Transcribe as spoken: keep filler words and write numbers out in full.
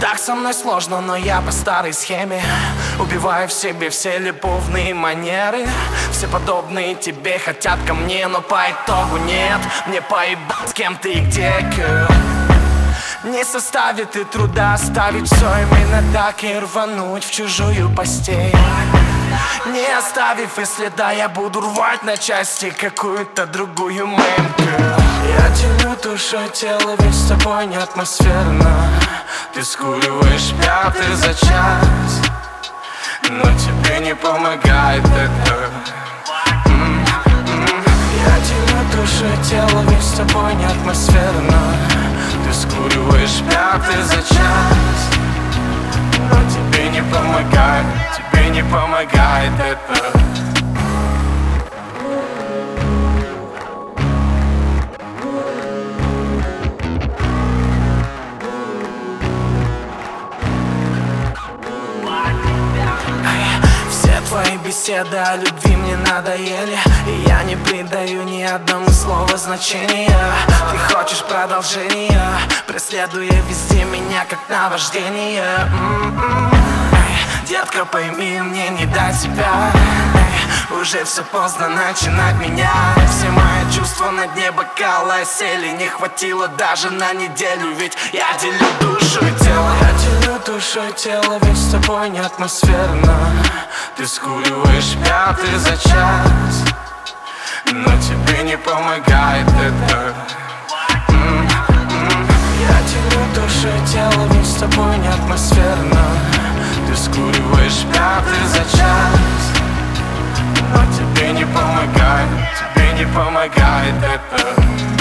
Так со мной сложно, но я по старой схеме убиваю в себе все любовные манеры. Все подобные тебе хотят ко мне, но по итогу нет. Мне поебать, с кем ты и где, girl. Не составит и труда оставить все именно так и рвануть в чужую постель. Не оставив и следа, я буду рвать на части какую-то другую мемку. Я делю душой тело, ведь с тобой не атмосферно. Ты скуриваешь пятый за час, но тебе не помогает это. м-м-м. Я делю душой тело, ведь с тобой не атмосферно. Ты скуриваешь пятый за час, но тебе не помогает, тебе не помогает это. Все твои беседы о любви мне надоели, и я не придаю ни одному слову значения. Ты хочешь продолжения, преследуя везде меня как наваждение. м-м-м. Эй, детка, пойми, мне не до тебя. Эй, уже все поздно начинать меня. Все мои чувства на дне бокала сели. Не хватило даже на неделю, ведь я делю душу и тело. Я делю душу и тело, ведь с тобой не атмосферно. Ты скуриваешь пятый за час, но тебе не помогает это. м-м-м. Я делю душу и тело, ведь с тобой не атмосферно. Ты скуриваешь пятый за час, но тебе не помогает, тебе не помогает это.